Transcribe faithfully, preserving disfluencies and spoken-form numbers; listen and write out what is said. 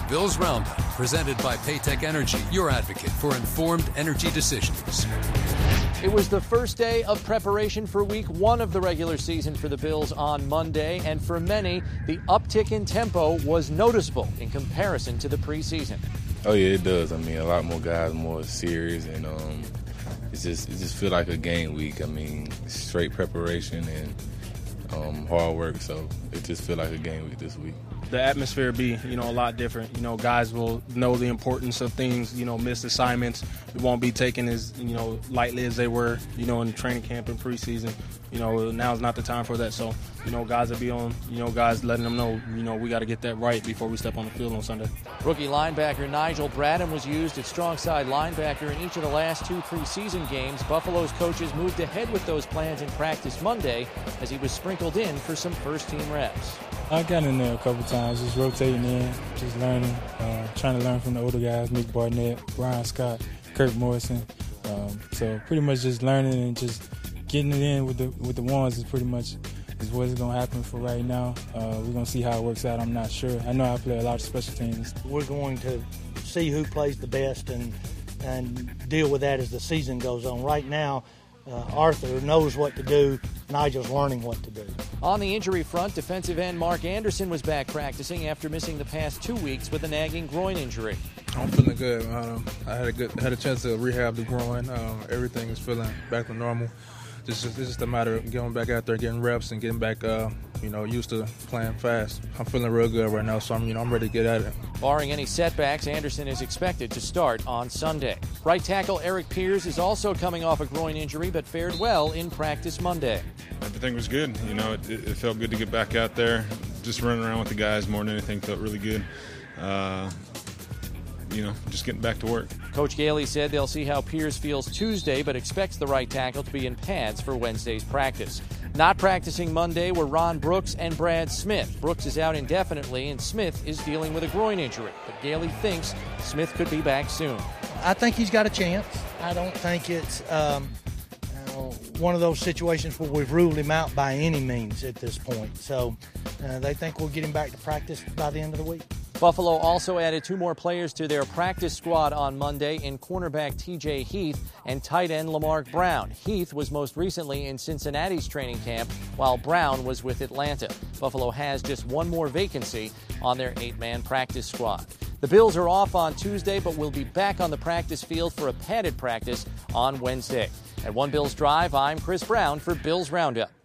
Bills Roundup, presented by Paytech Energy, your advocate for informed energy decisions. It was the first day of preparation for week one of the regular season for the Bills on Monday, and for many, the uptick in tempo was noticeable in comparison to the preseason. Oh yeah, it does. I mean, a lot more guys, more serious, and um, it's just it just feel like a game week. I mean, straight preparation and um, hard work, so it just feel like a game week this week. The atmosphere be, you know, a lot different. You know, guys will know the importance of things, you know, missed assignments. It won't be taken as, you know, lightly as they were, you know, in training camp and preseason. You know, now's not the time for that. So, you know, guys will be on, you know, guys letting them know, you know, we got to get that right before we step on the field on Sunday. Rookie linebacker Nigel Bradham was used at strong side linebacker in each of the last two preseason games. Buffalo's coaches moved ahead with those plans in practice Monday as he was sprinkled in for some first-team reps. I got in there a couple times, just rotating in, just learning, uh, trying to learn from the older guys, Nick Barnett, Brian Scott, Kirk Morrison. Um, so pretty much just learning and just getting it in with the with the ones is pretty much is what's going to happen for right now. Uh, we're going to see how it works out. I'm not sure. I know I play a lot of special teams. We're going to see who plays the best and and deal with that as the season goes on. Right now, uh, Arthur knows what to do. Nigel's learning what to do. On the injury front, defensive end Mark Anderson was back practicing after missing the past two weeks with a nagging groin injury. I'm feeling good. Um, I had a good had a chance to rehab the groin. Um, everything is feeling back to normal. This is, this is just a matter of going back out there, getting reps, and getting back, uh, you know, used to playing fast. I'm feeling real good right now, so I'm, you know, I'm ready to get at it. Barring any setbacks, Anderson is expected to start on Sunday. Right tackle Eric Pierce is also coming off a groin injury, but fared well in practice Monday. Everything was good. You know, it, it felt good to get back out there. Just running around with the guys more than anything felt really good. Uh, you know, just getting back to work. Coach Gailey said they'll see how Pierce feels Tuesday, but expects the right tackle to be in pads for Wednesday's practice. Not practicing Monday were Ron Brooks and Brad Smith. Brooks is out indefinitely, and Smith is dealing with a groin injury. But Gailey thinks Smith could be back soon. I think he's got a chance. I don't think it's um, you know, one of those situations where we've ruled him out by any means at this point. So uh, they think we'll get him back to practice by the end of the week. Buffalo also added two more players to their practice squad on Monday in cornerback T J Heath and tight end Lamarck Brown. Heath was most recently in Cincinnati's training camp, while Brown was with Atlanta. Buffalo has just one more vacancy on their eight-man practice squad. The Bills are off on Tuesday, but will be back on the practice field for a padded practice on Wednesday. At One Bills Drive, I'm Chris Brown for Bills Roundup.